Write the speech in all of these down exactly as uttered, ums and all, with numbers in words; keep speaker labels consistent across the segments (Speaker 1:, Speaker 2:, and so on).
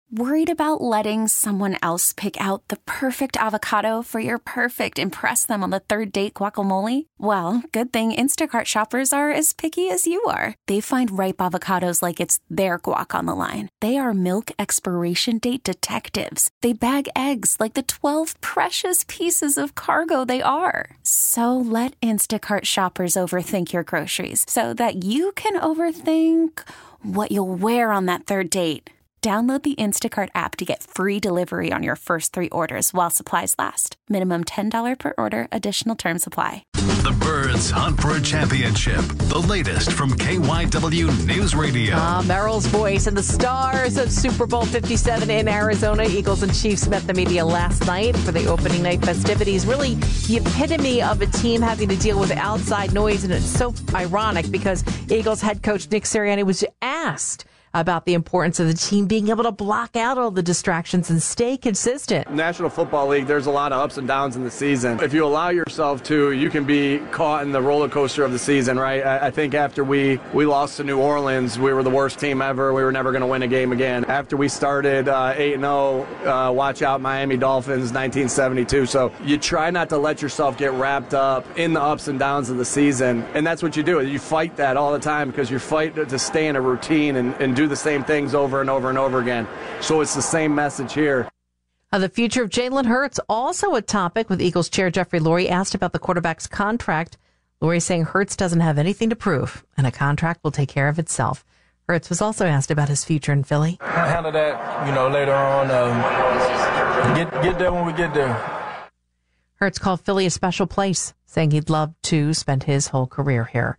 Speaker 1: Worried about letting someone else pick out the perfect avocado for your perfect impress them on the third date guacamole? Well, good thing Instacart shoppers are as picky as you are. They find ripe avocados like it's their guac on the line. They are milk expiration date detectives. They bag eggs like the twelve precious pieces of cargo they are. So let Instacart shoppers overthink your groceries so that you can overthink what you'll wear on that third date. Download the Instacart app to get free delivery on your first three orders while supplies last. Minimum ten dollars per order. Additional terms apply.
Speaker 2: The Birds hunt for a championship. The latest from K Y W News Radio.
Speaker 3: Uh, Merrill's voice and the stars of Super Bowl fifty-seven in Arizona. Eagles and Chiefs met the media last night for the opening night festivities. Really the epitome of a team having to deal with outside noise. And it's so ironic because Eagles head coach Nick Sirianni was asked about the importance of the team being able to block out all the distractions and stay consistent.
Speaker 4: National Football League, there's a lot of ups and downs in the season. If you allow yourself to, you can be caught in the roller coaster of the season, right? I, I think after we, we lost to New Orleans, we were the worst team ever. We were never going to win a game again. After we started uh, eight and oh, uh, watch out Miami Dolphins, nineteen seventy-two. So you try not to let yourself get wrapped up in the ups and downs of the season. And that's what you do. You fight that all the time because you fight to stay in a routine and, and do the same things over and over and over again. So it's the same message here.
Speaker 3: Uh, the future of Jalen Hurts, also a topic with Eagles chair Jeffrey Lurie asked about the quarterback's contract. Lurie saying Hurts doesn't have anything to prove and a contract will take care of itself. Hurts was also asked about his future in Philly.
Speaker 5: I'll handle that, you know, later on. Um, get, get there when we get there.
Speaker 3: Hurts called Philly a special place, saying he'd love to spend his whole career here.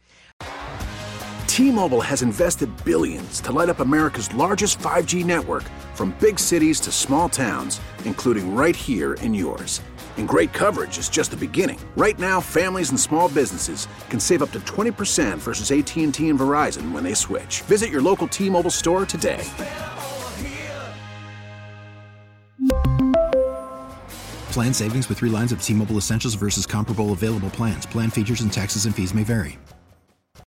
Speaker 6: T-Mobile has invested billions to light up America's largest five G network, from big cities to small towns, including right here in yours. And great coverage is just the beginning. Right now, families and small businesses can save up to twenty percent versus A T and T and Verizon when they switch. Visit your local T-Mobile store today.
Speaker 7: Plan savings with three lines of T-Mobile Essentials versus comparable available plans. Plan features and taxes and fees may vary.